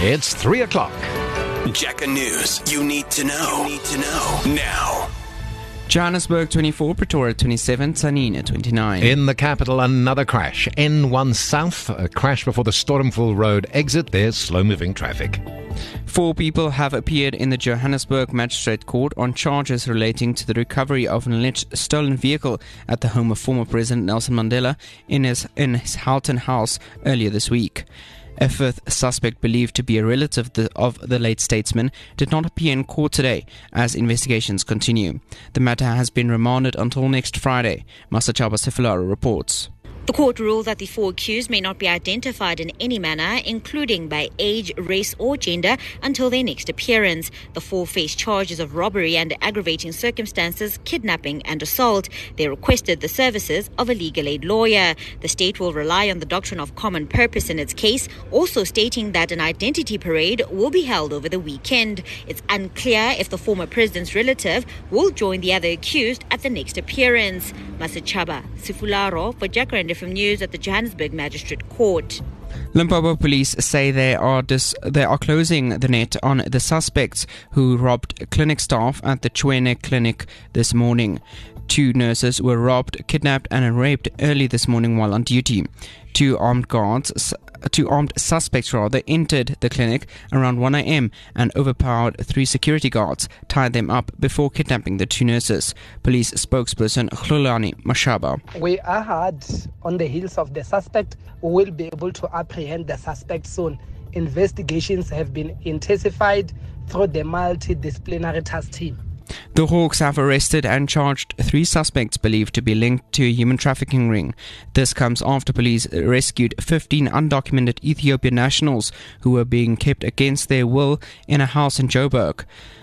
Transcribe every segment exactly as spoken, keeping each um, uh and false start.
It's three o'clock. Jacka News. You need to know. You need to know now. Johannesburg twenty-four, Pretoria twenty-seven, Tzaneen twenty-nine. In the capital, another crash. N one South, a crash before the Stormville Road exit. There's slow-moving traffic. Four people have appeared in the Johannesburg Magistrate Court on charges relating to the recovery of an alleged stolen vehicle at the home of former President Nelson Mandela in his, in his Houghton house earlier this week. A fifth suspect, believed to be a relative the, of the late statesman, did not appear in court today as investigations continue. The matter has been remanded until next Friday. Masachaba Sefularo reports. The court ruled that the four accused may not be identified in any manner, including by age, race or gender, until their next appearance. The four face charges of robbery and aggravating circumstances, kidnapping and assault. They requested the services of a legal aid lawyer. The state will rely on the doctrine of common purpose in its case, also stating that an identity parade will be held over the weekend. It's unclear if the former president's relative will join the other accused at the next appearance. Masachaba Sefularo for Jacaranda from News at the Johannesburg Magistrate Court. Limpopo police say they are dis- they are closing the net on the suspects who robbed clinic staff at the Chwene clinic this morning. Two nurses were robbed, kidnapped and raped early this morning while on duty. Two armed guards, two armed suspects rather, entered the clinic around one a.m. and overpowered three security guards, tied them up before kidnapping the two nurses. Police spokesperson Hlulani Mashaba. We are hard on the heels of the suspect. We will be able to apprehend the suspect soon. Investigations have been intensified through the multidisciplinary task team. The Hawks have arrested and charged three suspects believed to be linked to a human trafficking ring. This comes after police rescued fifteen undocumented Ethiopian nationals who were being kept against their will in a house in Joburg.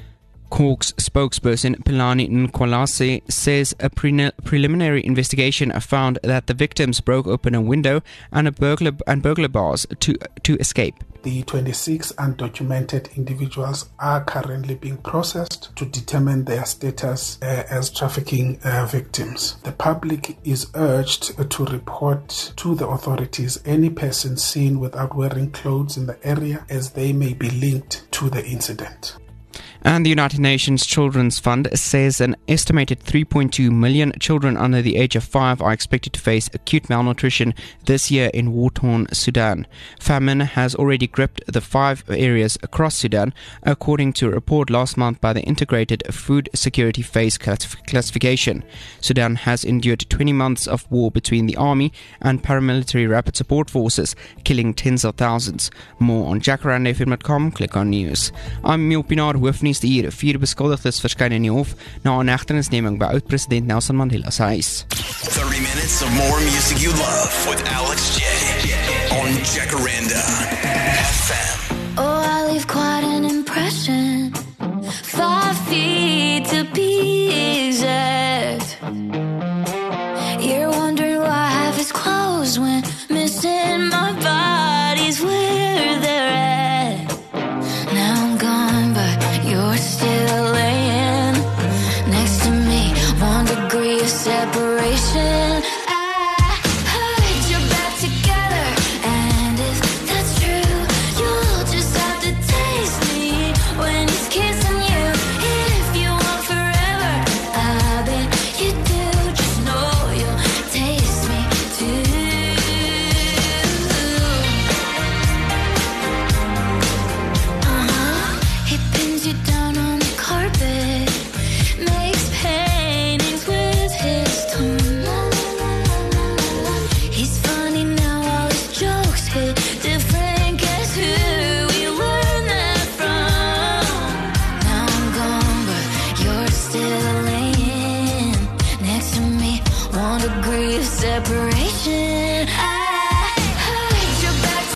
Hawks spokesperson Pilani Nkwalase says a pre- preliminary investigation found that the victims broke open a window and a burglar and burglar bars to to escape. The twenty-six undocumented individuals are currently being processed to determine their status uh, as trafficking uh, victims. The public is urged to report to the authorities any person seen without wearing clothes in the area, as they may be linked to the incident. And the United Nations Children's Fund says an estimated three point two million children under the age of five are expected to face acute malnutrition this year in war-torn Sudan. Famine has already gripped the five areas across Sudan, according to a report last month by the Integrated Food Security Phase Classification. Sudan has endured twenty months of war between the army and paramilitary rapid support forces, killing tens of thousands. More on jacaranda f m dot com, click on news. I'm Mil Pinaar, hoofnuus hier. Vier beskuldigdes verskyn in die hof na 'n hegtenisneming by oud-president Nelson Mandela se huis. thirty minutes of more music you love with Alex J on Jacaranda F M. Oh, I leave quite an impression. Five feet to be exact. You're wondering why half is closed when missing my body's where they're at. Now I'm gone, but you're still laying next to me. One degree of separation. I heard you're back together, and if that's true, you'll just have to taste me when he's kissing you. If you want forever, I bet you do. Just know you'll taste me too. Uh-huh. He pins you down on the carpet, makes paintings with his tongue. He's funny now, all his jokes hit different. Guess who we learned that from? Now I'm gone, but you're still laying next to me. One degree of separation. I